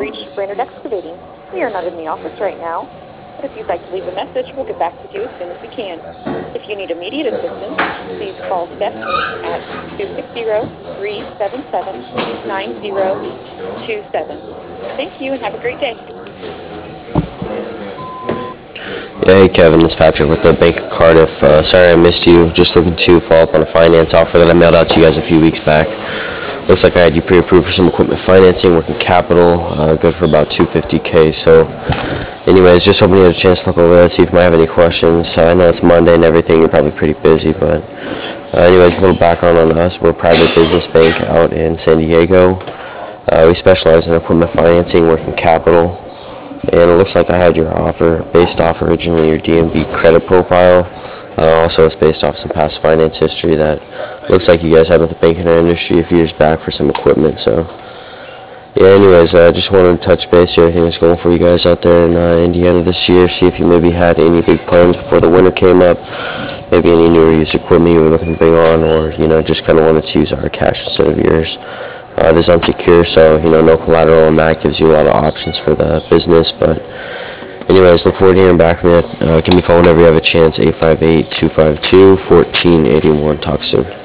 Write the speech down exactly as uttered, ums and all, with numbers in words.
reached Brainerd Excavating. We are not in the office right now, but if you'd like to leave a message, we'll get back to you as soon as we can. If you need immediate assistance, please call Stephanie at two six zero, three seven seven, nine zero two seven. Thank you and have a great day. Yeah, hey Kevin, it's Patrick with the Bank of Cardiff. Uh, sorry I missed you. Just looking to follow up on a finance offer that I mailed out to you guys a few weeks back. Looks like I had you pre-approved for some equipment financing, working capital, uh, good for about two hundred fifty K. So, anyways, just hoping you had a chance to look over that, see if you might have any questions. Uh, I know it's Monday and everything, you're probably pretty busy, but uh, anyways, a little background on us. We're a private business bank out in San Diego. Uh, we specialize in equipment financing, working capital. And it looks like I had your offer based off originally your D M V credit profile. Uh, also, it's based off some past finance history that looks like you guys had with the banking industry a few years back for some equipment. So, yeah, anyways, I uh, just wanted to touch base, see everything that's going for you guys out there in uh, Indiana this year, see if you maybe had any big plans before the winter came up, maybe any new or used equipment you were looking to bring on, or, you know, just kind of wanted to use our cash instead of yours. Uh, it is unsecured, so, you know, no collateral, and that gives you a lot of options for the business. But anyways, look forward to hearing back from you. Uh, give me a call whenever you have a chance, eight five eight, two five two, one four eight one. Talk soon.